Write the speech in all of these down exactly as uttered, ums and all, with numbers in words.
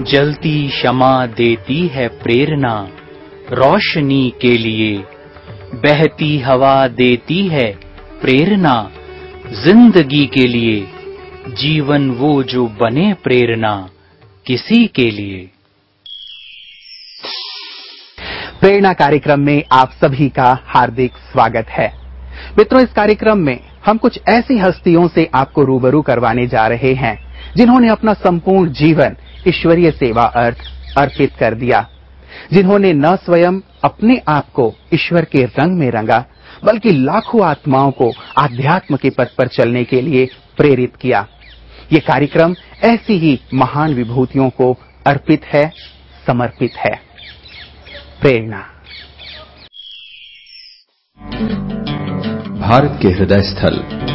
जलती क्षमा देती है प्रेरणा रोशनी के लिए, बहती हवा देती है प्रेरणा जिंदगी के लिए, जीवन वो जो बने प्रेरणा किसी के लिए। प्रेरणा कार्यक्रम में आप सभी का हार्दिक स्वागत है। मित्रों, इस कार्यक्रम में हम कुछ ऐसी हस्तियों से आपको रूबरू करवाने जा रहे हैं जिन्होंने अपना संपूर्ण जीवन ईश्वरीय सेवा अर्थ अर्पित कर दिया, जिन्होंने न स्वयं अपने आप को ईश्वर के रंग में रंगा, बल्कि लाखों आत्माओं को आध्यात्म के पथ पर चलने के लिए प्रेरित किया। ये कार्यक्रम ऐसी ही महान विभूतियों को अर्पित है, समर्पित है। प्रेरणा। भारत के हृदय स्थल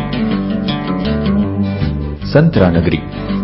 संतरा नगरी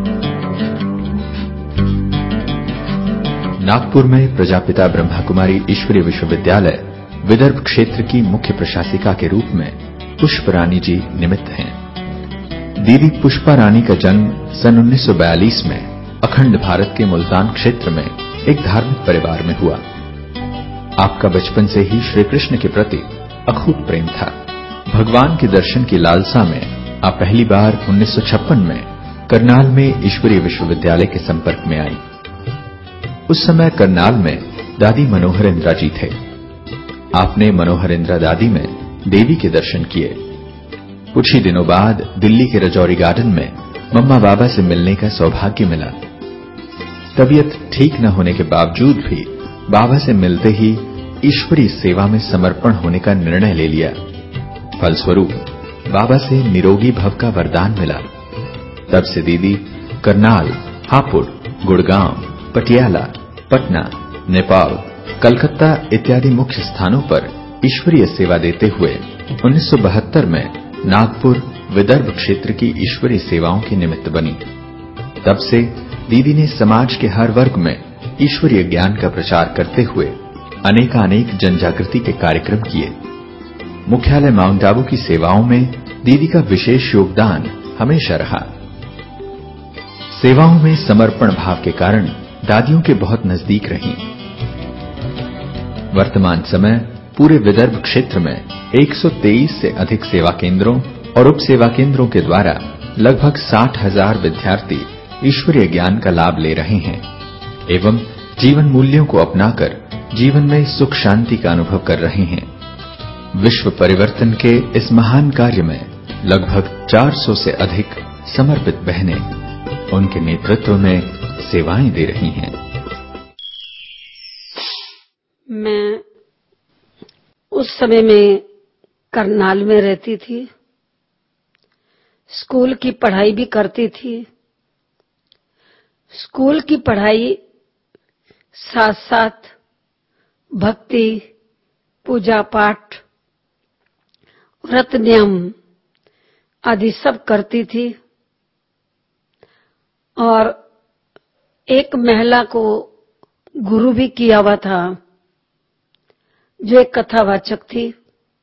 नागपुर में प्रजापिता ब्रह्मा कुमारी ईश्वरीय विश्वविद्यालय विदर्भ क्षेत्र की मुख्य प्रशासिका के रूप में पुष्पा रानी जी निमित्त हैं। दीदी पुष्पा रानी का जन्म सन उन्नीस सौ बयालीस में अखंड भारत के मुल्तान क्षेत्र में एक धार्मिक परिवार में हुआ। आपका बचपन से ही श्री कृष्ण के प्रति अखूट प्रेम था। भगवान के दर्शन की लालसा में आप पहली बार उन्नीस सौ छप्पन में करनाल में ईश्वरीय विश्वविद्यालय के संपर्क में आई। उस समय करनाल में दादी मनोहर इंदिरा जी थे। आपने मनोहर इंदिरा दादी में देवी के दर्शन किए। कुछ ही दिनों बाद दिल्ली के रजौरी गार्डन में मम्मा बाबा से मिलने का सौभाग्य मिला। तबीयत ठीक न होने के बावजूद भी बाबा से मिलते ही ईश्वरीय सेवा में समर्पण होने का निर्णय ले लिया। फलस्वरूप बाबा से निरोगी भव का वरदान मिला। तब से दीदी करनाल, हापुड़, गुड़गांव, पटियाला, पटना, नेपाल, कलकत्ता इत्यादि मुख्य स्थानों पर ईश्वरीय सेवा देते हुए उन्नीस सौ बहत्तर में नागपुर विदर्भ क्षेत्र की ईश्वरीय सेवाओं की निमित्त बनी। तब से दीदी ने समाज के हर वर्ग में ईश्वरीय ज्ञान का प्रचार करते हुए अनेकानेक जनजागृति के कार्यक्रम किए। मुख्यालय माउंट आबू की सेवाओं में दीदी का विशेष योगदान हमेशा रहा। सेवाओं में समर्पण भाव के कारण दादियों के बहुत नजदीक रहीं। वर्तमान समय पूरे विदर्भ क्षेत्र में एक सौ तेईस से अधिक सेवा केंद्रों और उप सेवा केंद्रों के द्वारा लगभग साठ हजार विद्यार्थी ईश्वरीय ज्ञान का लाभ ले रहे हैं एवं जीवन मूल्यों को अपनाकर जीवन में सुख शांति का अनुभव कर रहे हैं। विश्व परिवर्तन के इस महान कार्य में लगभग चार सौ से अधिक समर्पित बहनें उनके नेतृत्व में सेवाएं दे रही हैं। मैं उस समय में करनाल में रहती थी, स्कूल की पढ़ाई भी करती थी। स्कूल की पढ़ाई साथ साथ भक्ति, पूजा पाठ, व्रत नियम आदि सब करती थी और एक महिला को गुरु भी किया हुआ था जो एक कथावाचक थी।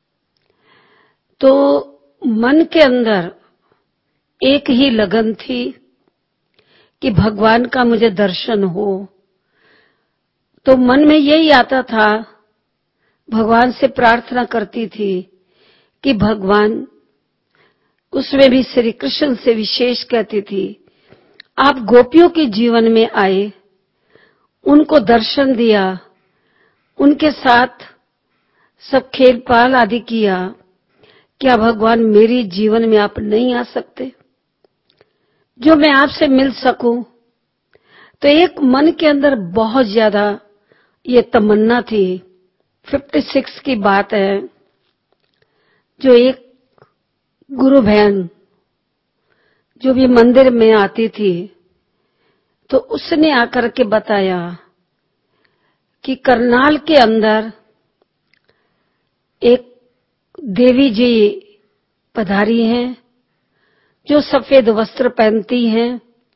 तो मन के अंदर एक ही लगन थी कि भगवान का मुझे दर्शन हो। तो मन में यही आता था, भगवान से प्रार्थना करती थी कि भगवान, उसमें भी श्री कृष्ण से विशेष कहती थी, आप गोपियों के जीवन में आए, उनको दर्शन दिया, उनके साथ सब खेल पाल आदि किया, क्या भगवान मेरे जीवन में आप नहीं आ सकते जो मैं आपसे मिल सकूं? तो एक मन के अंदर बहुत ज्यादा ये तमन्ना थी। छप्पन की बात है, जो एक गुरु बहन जो भी मंदिर में आती थी तो उसने आकर के बताया कि करनाल के अंदर एक देवी जी पधारी हैं जो सफेद वस्त्र पहनती हैं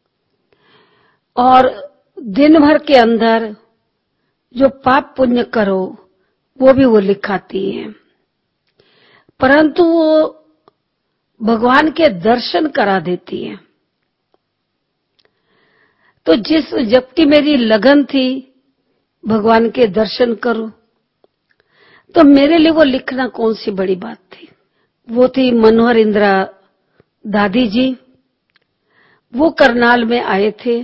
और दिन भर के अंदर जो पाप पुण्य करो वो भी वो लिखाती हैं, परंतु वो भगवान के दर्शन करा देती हैं। तो जिस जबकि मेरी लगन थी भगवान के दर्शन करूं, तो मेरे लिए वो लिखना कौन सी बड़ी बात थी। वो थी मनोहर इंदिरा दादी जी, वो करनाल में आए थे।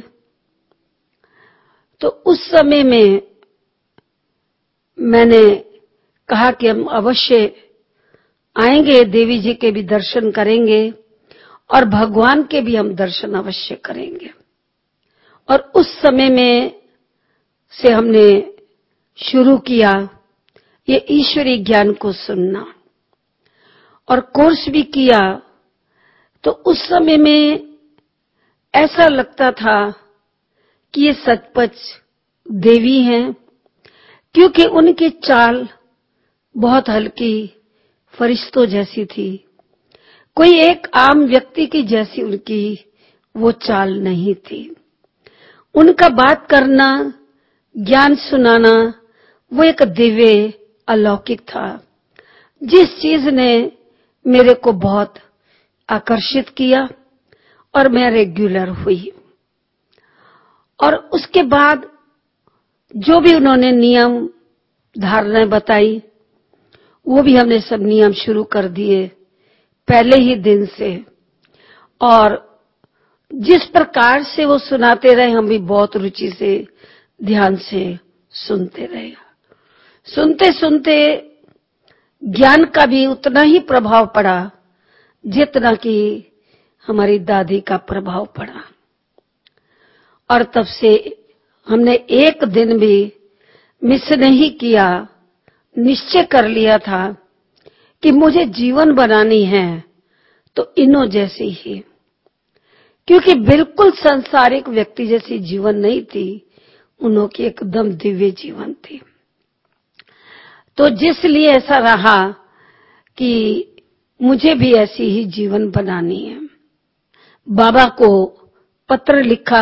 तो उस समय में मैंने कहा कि हम अवश्य आएंगे, देवी जी के भी दर्शन करेंगे और भगवान के भी हम दर्शन अवश्य करेंगे। और उस समय में से हमने शुरू किया ये ईश्वरीय ज्ञान को सुनना और कोर्स भी किया। तो उस समय में ऐसा लगता था कि ये सचमुच देवी हैं, क्योंकि उनकी चाल बहुत हल्की फरिश्तों जैसी थी। कोई एक आम व्यक्ति की जैसी उनकी वो चाल नहीं थी। उनका बात करना, ज्ञान सुनाना, वो एक दिव्य अलौकिक था, जिस चीज ने मेरे को बहुत आकर्षित किया और मैं रेगुलर हुई। और उसके बाद जो भी उन्होंने नियम धारणाएं बताई, वो भी हमने सब नियम शुरू कर दिए पहले ही दिन से। और जिस प्रकार से वो सुनाते रहे, हम भी बहुत रुचि से ध्यान से सुनते रहे। सुनते सुनते ज्ञान का भी उतना ही प्रभाव पड़ा जितना कि हमारी दादी का प्रभाव पड़ा। और तब से हमने एक दिन भी मिस नहीं किया। निश्चय कर लिया था कि मुझे जीवन बनानी है तो इन्हों जैसी ही, क्योंकि बिल्कुल सांसारिक व्यक्ति जैसी जीवन नहीं थी, उन्हों की एकदम दिव्य जीवन थी। तो जिसलिए ऐसा रहा कि मुझे भी ऐसी ही जीवन बनानी है। बाबा को पत्र लिखा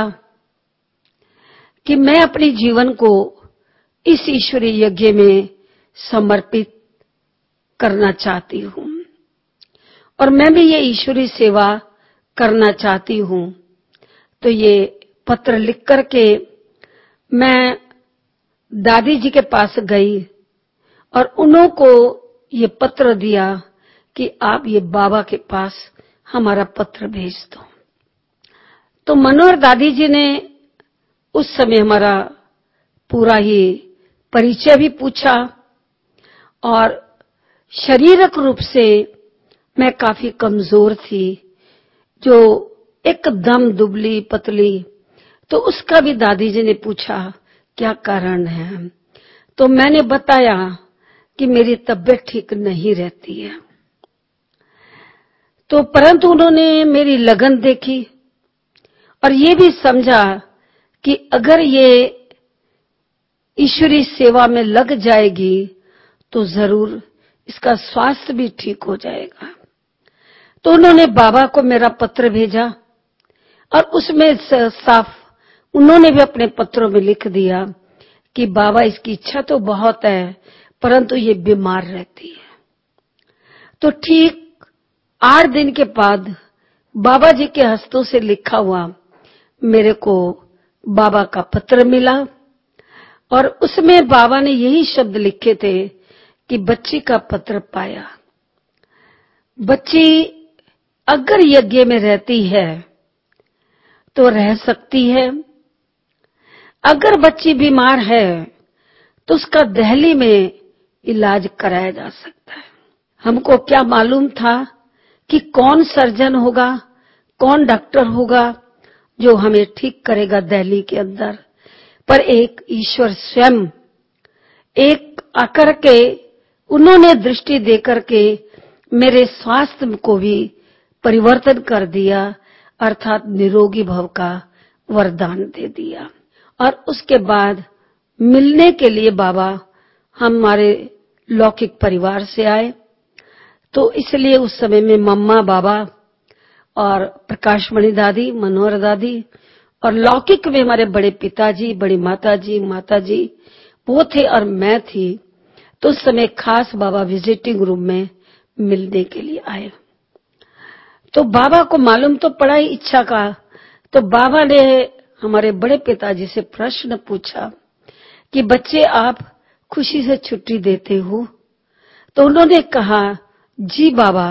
कि मैं अपने जीवन को इस ईश्वरीय यज्ञ में समर्पित करना चाहती हूं और मैं भी ये ईश्वरीय सेवा करना चाहती हूं। तो ये पत्र लिख करके मैं दादी जी के पास गई और उन्हों को ये पत्र दिया कि आप ये बाबा के पास हमारा पत्र भेज दो। तो मनोहर दादी जी ने उस समय हमारा पूरा ही परिचय भी पूछा और शारीरिक रूप से मैं काफी कमजोर थी, जो एकदम दुबली पतली। तो उसका भी दादी जी ने पूछा क्या कारण है। तो मैंने बताया कि मेरी तबीयत ठीक नहीं रहती है। तो परंतु उन्होंने मेरी लगन देखी और ये भी समझा कि अगर ये ईश्वरीय सेवा में लग जाएगी तो जरूर इसका स्वास्थ्य भी ठीक हो जाएगा। तो उन्होंने बाबा को मेरा पत्र भेजा और उसमें साफ उन्होंने भी अपने पत्रों में लिख दिया कि बाबा इसकी इच्छा तो बहुत है परंतु ये बीमार रहती है। तो ठीक आठ दिन के बाद बाबा जी के हस्तों से लिखा हुआ मेरे को बाबा का पत्र मिला और उसमें बाबा ने यही शब्द लिखे थे कि बच्ची का पत्र पाया। बच्ची अगर यज्ञ में रहती है तो रह सकती है, अगर बच्ची बीमार है तो उसका दिल्ली में इलाज कराया जा सकता है। हमको क्या मालूम था कि कौन सर्जन होगा, कौन डॉक्टर होगा जो हमें ठीक करेगा दिल्ली के अंदर। पर एक ईश्वर स्वयं एक आकर के उन्होंने दृष्टि देकर के मेरे स्वास्थ्य को भी परिवर्तन कर दिया, अर्थात निरोगी भव का वरदान दे दिया। और उसके बाद मिलने के लिए बाबा हमारे लौकिक परिवार से आए। तो इसलिए उस समय में मम्मा बाबा और प्रकाशमणि दादी, मनोहर दादी और लौकिक में हमारे बड़े पिताजी, बड़ी माताजी, माताजी वो थे और मैं थी। तो उस समय खास बाबा विजिटिंग रूम में मिलने के लिए आए। तो बाबा को मालूम तो पड़ा ही इच्छा का। तो बाबा ने हमारे बड़े पिताजी से प्रश्न पूछा कि बच्चे आप खुशी से छुट्टी देते हो? तो उन्होंने कहा, जी बाबा,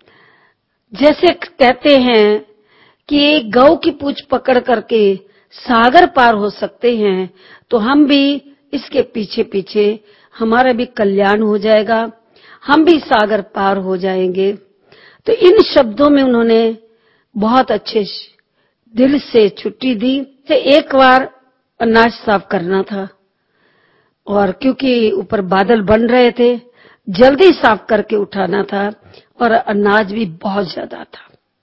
जैसे कहते हैं कि गौ की पूंछ पकड़ करके सागर पार हो सकते हैं, तो हम भी इसके पीछे पीछे हमारा भी कल्याण हो जाएगा, हम भी सागर पार हो जाएंगे। तो इन शब्दों में उन्होंने बहुत अच्छे दिल से छुट्टी दी। तो एक बार अनाज साफ करना था और क्योंकि ऊपर बादल बन रहे थे, जल्दी साफ करके उठाना था और अनाज भी बहुत ज्यादा था।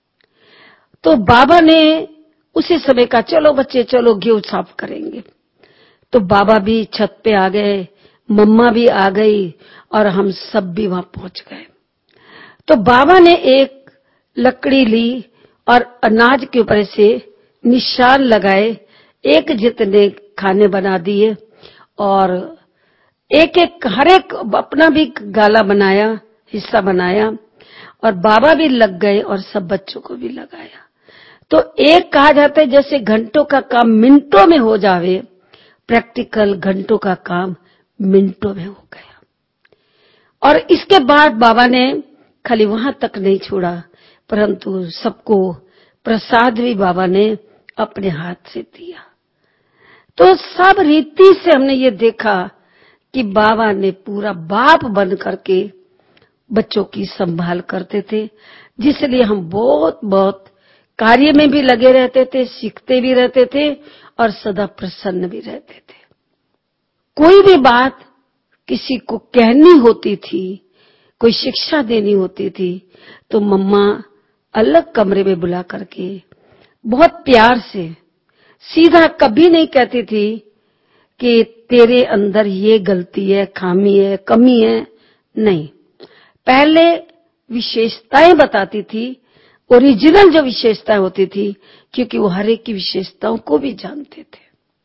तो बाबा ने उसी समय कहा, चलो बच्चे चलो गेहूं साफ करेंगे। तो बाबा भी छत पे आ गए, मम्मा भी आ गई और हम सब भी वहां पहुंच गए। तो बाबा ने एक लकड़ी ली और अनाज के ऊपर से निशान लगाए, एक जितने खाने बना दिए और एक एक हर एक अपना भी गाला बनाया, हिस्सा बनाया और बाबा भी लग गए और सब बच्चों को भी लगाया। तो एक कहा जाता है जैसे घंटों का काम मिनटों में हो जावे, प्रैक्टिकल घंटों का काम मिनटों में हो गया। और इसके बाद बाबा ने खाली वहां तक नहीं छोड़ा, परंतु सबको प्रसाद भी बाबा ने अपने हाथ से दिया। तो सब रीति से हमने ये देखा कि बाबा ने पूरा बाप बन करके बच्चों की संभाल करते थे, जिसलिए हम बहुत बहुत कार्य में भी लगे रहते थे, सीखते भी रहते थे और सदा प्रसन्न भी रहते थे। कोई भी बात किसी को कहनी होती थी, कोई शिक्षा देनी होती थी, तो मम्मा अलग कमरे में बुला करके बहुत प्यार से, सीधा कभी नहीं कहती थी कि तेरे अंदर ये गलती है, खामी है, कमी है, नहीं। पहले विशेषताएं बताती थी, ओरिजिनल जो विशेषताएं होती थी, क्योंकि वो हर एक की विशेषताओं को भी जानते थे।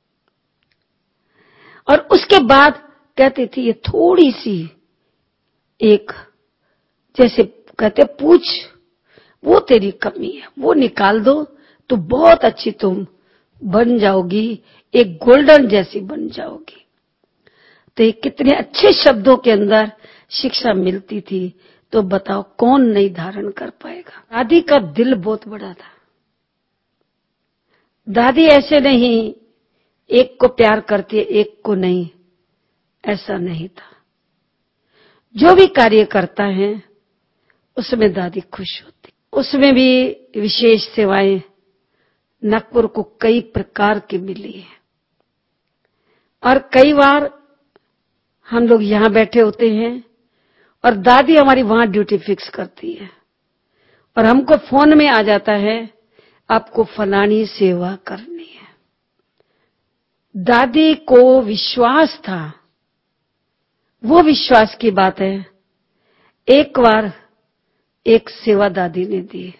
और उसके बाद कहती थी ये थोड़ी सी एक जैसे कहते पूछ, वो तेरी कमी है, वो निकाल दो तो बहुत अच्छी तुम बन जाओगी, एक गोल्डन जैसी बन जाओगी। तो ये कितने अच्छे शब्दों के अंदर शिक्षा मिलती थी, तो बताओ कौन नहीं धारण कर पाएगा। दादी का दिल बहुत बड़ा था। दादी ऐसे नहीं एक को प्यार करती है एक को नहीं, ऐसा नहीं था। जो भी कार्य करता है उसमें दादी खुश होती। उसमें भी विशेष सेवाएं नागपुर को कई प्रकार की मिली है और कई बार हम लोग यहां बैठे होते हैं और दादी हमारी वहां ड्यूटी फिक्स करती है और हमको फोन में आ जाता है आपको फलानी सेवा करनी है। दादी को विश्वास था, वो विश्वास की बात है। एक बार एक सेवा दादी ने दी,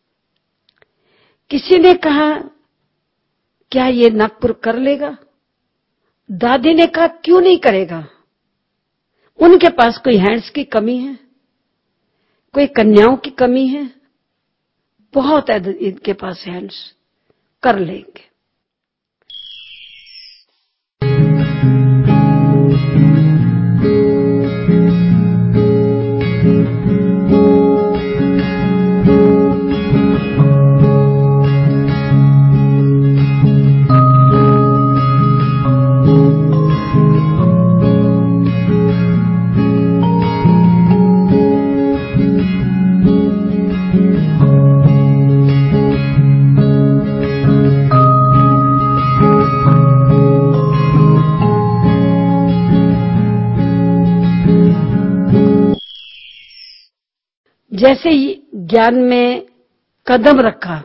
किसी ने कहा क्या ये नागपुर कर लेगा? दादी ने कहा क्यों नहीं करेगा, उनके पास कोई हैंड्स की कमी है, कोई कन्याओं की कमी है, बहुत है इनके पास हैंड्स, कर लेंगे। जैसे ही ज्ञान में कदम रखा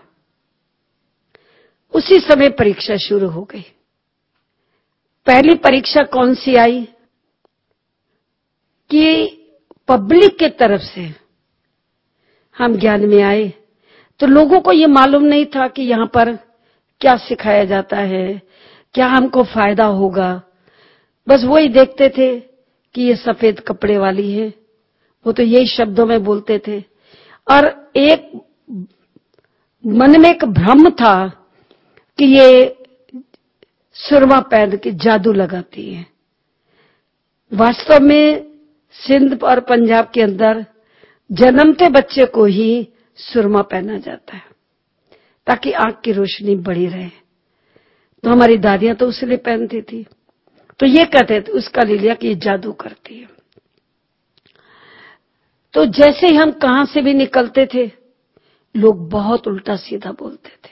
उसी समय परीक्षा शुरू हो गई। पहली परीक्षा कौन सी आई कि पब्लिक के तरफ से हम ज्ञान में आए तो लोगों को ये मालूम नहीं था कि यहाँ पर क्या सिखाया जाता है, क्या हमको फायदा होगा। बस वही देखते थे कि ये सफेद कपड़े वाली है, वो तो यही शब्दों में बोलते थे और एक मन में एक भ्रम था कि ये सुरमा पहन के जादू लगाती है। वास्तव में सिंध और पंजाब के अंदर जन्मते बच्चे को ही सुरमा पहना जाता है ताकि आंख की रोशनी बढ़ी रहे। तो हमारी दादियां तो उसलिए पहनती थी। तो ये कहते थे उसका ले लिया कि ये जादू करती है। तो जैसे ही हम कहां से भी निकलते थे लोग बहुत उल्टा सीधा बोलते थे,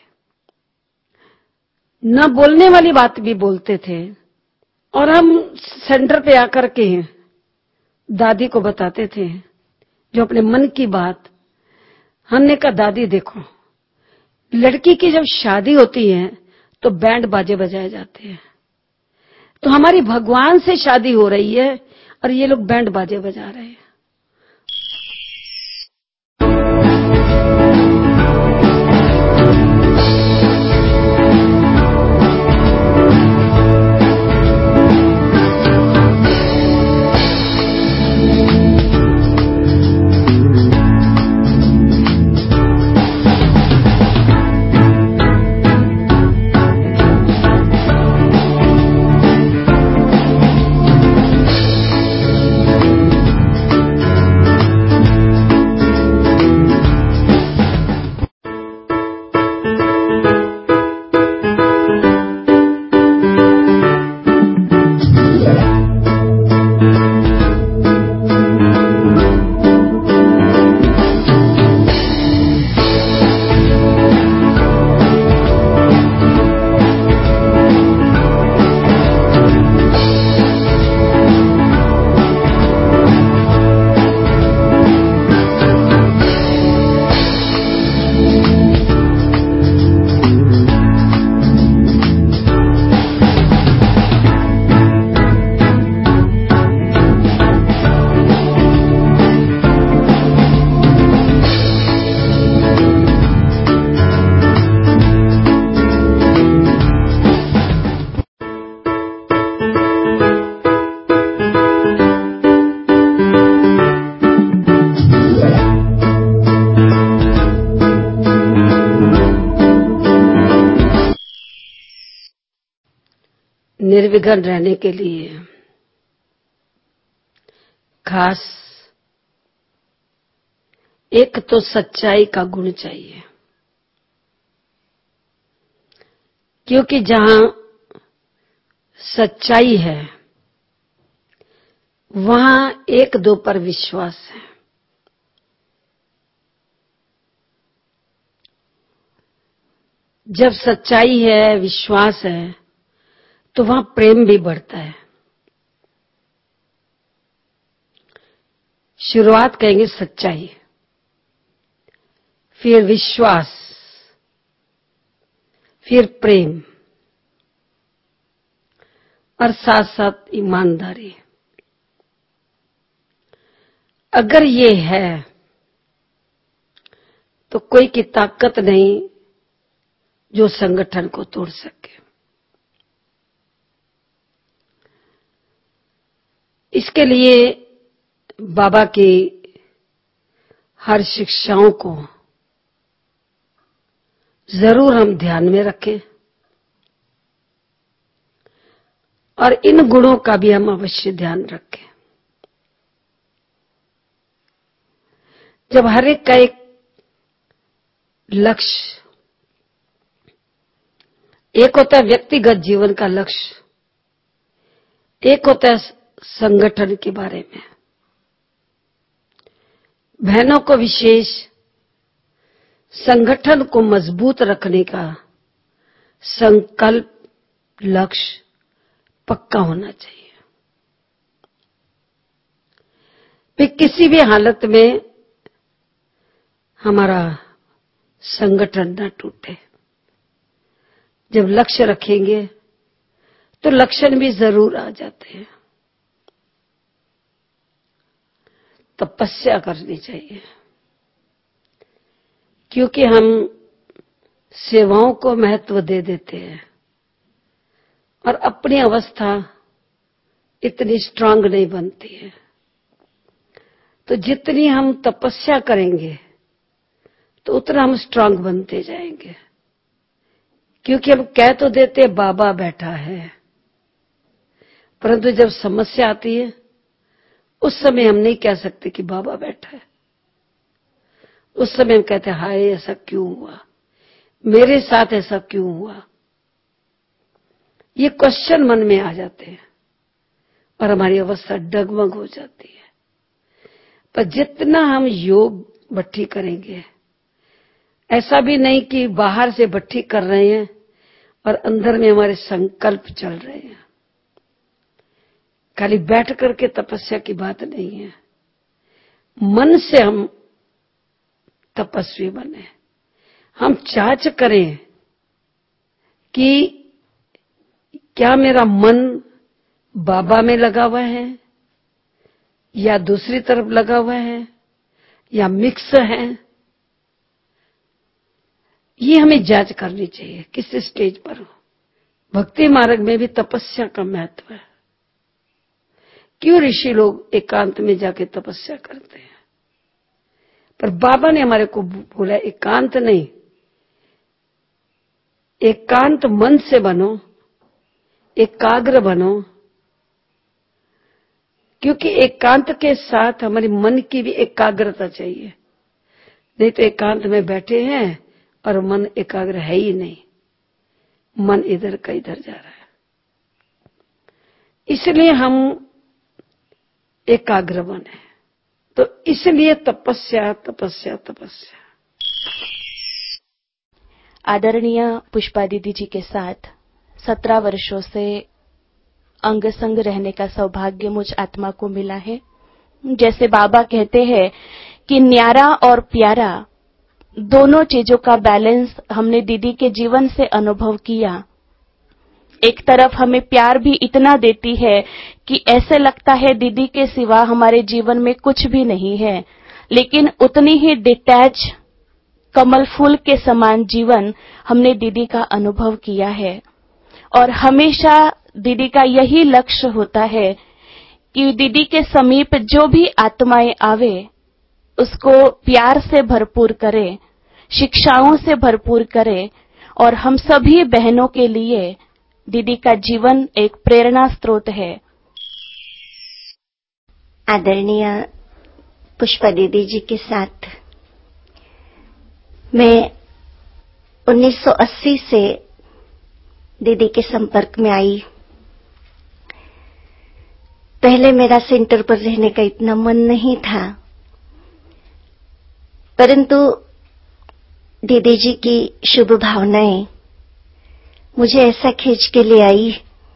न बोलने वाली बात भी बोलते थे। और हम सेंटर पे आकर के दादी को बताते थे जो अपने मन की बात। हमने कहा दादी देखो, लड़की की जब शादी होती है तो बैंड बाजे बजाए जाते हैं, तो हमारी भगवान से शादी हो रही है और ये लोग बैंड बाजे बजा रहे हैं। निर्विघ्न रहने के लिए खास एक तो सच्चाई का गुण चाहिए, क्योंकि जहां सच्चाई है वहां एक दो पर विश्वास है। जब सच्चाई है, विश्वास है, तो वहां प्रेम भी बढ़ता है। शुरुआत कहेंगे सच्चाई, फिर विश्वास, फिर प्रेम और साथ साथ ईमानदारी। अगर ये है तो कोई की ताकत नहीं जो संगठन को तोड़ सके। इसके लिए बाबा की हर शिक्षाओं को जरूर हम ध्यान में रखें और इन गुणों का भी हम अवश्य ध्यान रखें। जब हर एक का एक लक्ष्य, एक होता है व्यक्तिगत जीवन का लक्ष्य, एक होता है संगठन के बारे में। बहनों को विशेष संगठन को मजबूत रखने का संकल्प, लक्ष्य पक्का होना चाहिए। फिर किसी भी हालत में हमारा संगठन न टूटे। जब लक्ष्य रखेंगे तो लक्षण भी जरूर आ जाते हैं। तपस्या करनी चाहिए, क्योंकि हम सेवाओं को महत्व दे देते हैं और अपनी अवस्था इतनी स्ट्रांग नहीं बनती है। तो जितनी हम तपस्या करेंगे तो उतना हम स्ट्रांग बनते जाएंगे, क्योंकि हम कह तो देते बाबा बैठा है, परंतु जब समस्या आती है उस समय हम नहीं कह सकते कि बाबा बैठा है। उस समय हम कहते हैं हाय ऐसा क्यों हुआ, मेरे साथ ऐसा क्यों हुआ। ये क्वेश्चन मन में आ जाते हैं और हमारी अवस्था डगमग हो जाती है। पर जितना हम योग भट्ठी करेंगे, ऐसा भी नहीं कि बाहर से भट्ठी कर रहे हैं और अंदर में हमारे संकल्प चल रहे हैं। खाली बैठ करके तपस्या की बात नहीं है, मन से हम तपस्वी बने। हम जांच करें कि क्या मेरा मन बाबा में लगा हुआ है या दूसरी तरफ लगा हुआ है या मिक्स है। ये हमें जांच करनी चाहिए किस स्टेज पर हो। भक्ति मार्ग में भी तपस्या का महत्व है। क्यों ऋषि लोग एकांत में जाके तपस्या करते हैं, पर बाबा ने हमारे को बोला एकांत नहीं, एकांत मन से बनो, एकाग्र बनो। क्योंकि एकांत के साथ हमारे मन की भी एकाग्रता चाहिए, नहीं तो एकांत में बैठे हैं और मन एकाग्र है ही नहीं, मन इधर का इधर जा रहा है। इसलिए हम एकाग्र बने। तो इसलिए तपस्या तपस्या तपस्या। आदरणीय पुष्पा दीदी जी के साथ सत्रह वर्षों से अंग संग रहने का सौभाग्य मुझ आत्मा को मिला है। जैसे बाबा कहते हैं कि न्यारा और प्यारा दोनों चीजों का बैलेंस हमने दीदी के जीवन से अनुभव किया। एक तरफ हमें प्यार भी इतना देती है कि ऐसे लगता है दीदी के सिवा हमारे जीवन में कुछ भी नहीं है, लेकिन उतनी ही डिटैच कमल फूल के समान जीवन हमने दीदी का अनुभव किया है। और हमेशा दीदी का यही लक्ष्य होता है कि दीदी के समीप जो भी आत्माएं आवे उसको प्यार से भरपूर करे, शिक्षाओं से भरपूर करे। और हम सभी बहनों के लिए दीदी का जीवन एक प्रेरणा स्रोत है। आदरणीय पुष्पा दीदी जी के साथ मैं उन्नीस सौ अस्सी से दीदी के संपर्क में आई। पहले मेरा सेंटर पर रहने का इतना मन नहीं था, परंतु दीदी जी की शुभ भावनाएं मुझे ऐसा खींच के ले आई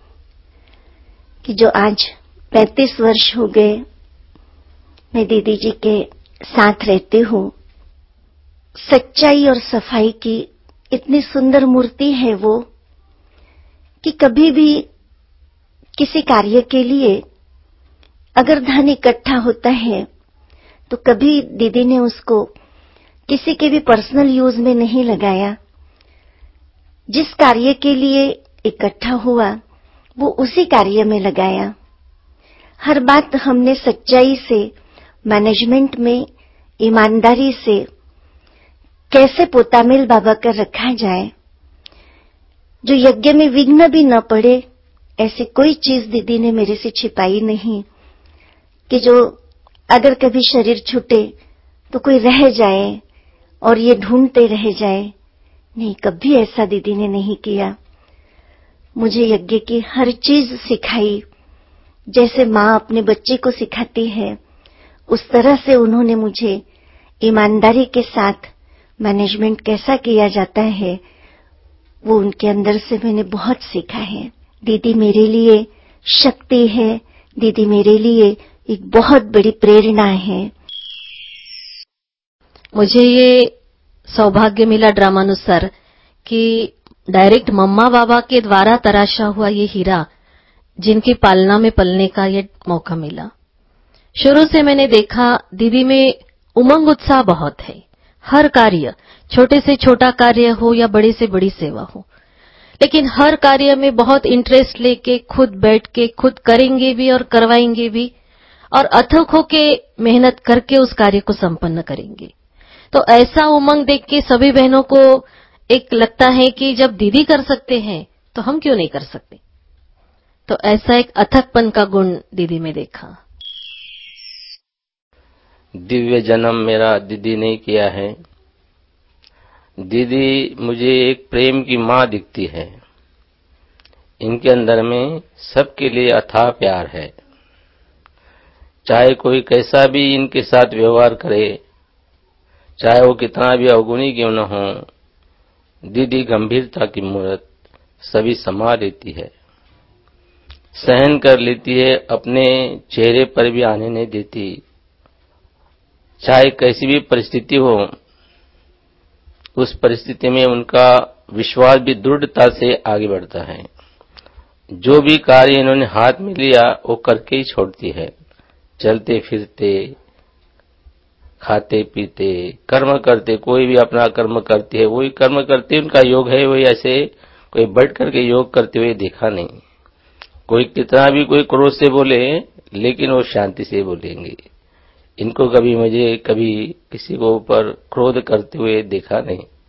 कि जो आज पैंतीस वर्ष हो गए मैं दीदी जी के साथ रहती हूँ। सच्चाई और सफाई की इतनी सुंदर मूर्ति है वो कि कभी भी किसी कार्य के लिए अगर धन इकट्ठा होता है तो कभी दीदी ने उसको किसी के भी पर्सनल यूज में नहीं लगाया। जिस कार्य के लिए इकट्ठा हुआ वो उसी कार्य में लगाया। हर बात हमने सच्चाई से, मैनेजमेंट में ईमानदारी से कैसे पोतामेल बाबा कर रखा जाए, जो यज्ञ में विघ्न भी न पड़े, ऐसी कोई चीज दीदी ने मेरे से छिपाई नहीं कि जो अगर कभी शरीर छूटे तो कोई रह जाए और ये ढूंढते रह जाए। नहीं, कभी ऐसा दीदी ने नहीं किया। मुझे यज्ञ की हर चीज सिखाई, जैसे माँ अपने बच्चे को सिखाती है उस तरह से उन्होंने मुझे ईमानदारी के साथ मैनेजमेंट कैसा किया जाता है वो उनके अंदर से मैंने बहुत सीखा है। दीदी मेरे लिए शक्ति है, दीदी मेरे लिए एक बहुत बड़ी प्रेरणा है। मुझे ये सौभाग्य मिला ड्रामानुसार कि डायरेक्ट मम्मा बाबा के द्वारा तराशा हुआ ये हीरा, जिनकी पालना में पलने का ये मौका मिला। शुरू से मैंने देखा दीदी में उमंग उत्साह बहुत है। हर कार्य, छोटे से छोटा कार्य हो या बड़ी से बड़ी सेवा हो, लेकिन हर कार्य में बहुत इंटरेस्ट लेके खुद बैठ के खुद करेंगे भी और करवाएंगे भी, और अथक होके मेहनत करके उस कार्य को संपन्न करेंगे। तो ऐसा उमंग देख के सभी बहनों को एक लगता है कि जब दीदी कर सकते हैं तो हम क्यों नहीं कर सकते। तो ऐसा एक अथकपन का गुण दीदी में देखा। दिव्य जन्म मेरा दीदी ने किया है। दीदी मुझे एक प्रेम की माँ दिखती है। इनके अंदर में सबके लिए अथाह प्यार है। चाहे कोई कैसा भी इनके साथ व्यवहार करे, चाहे वो कितना भी अवगुणी क्यों न हो, दीदी गंभीरता की मूरत सभी समा लेती है, सहन कर लेती है, अपने चेहरे पर भी आने नहीं देती। चाहे कैसी भी परिस्थिति हो, उस परिस्थिति में उनका विश्वास भी दृढ़ता से आगे बढ़ता है। जो भी कार्य इन्होंने हाथ में लिया वो करके ही छोड़ती है। चलते फिरते, खाते पीते, कर्म करते, कोई भी अपना कर्म करती है, वही कर्म करते, उनका योग है। वही ऐसे कोई बैठ करके योग करते हुए देखा नहीं। कोई कितना भी कोई क्रोध से बोले, लेकिन वो शांति से बोलेंगे। इनको कभी मुझे कभी किसी को ऊपर क्रोध करते हुए देखा नहीं।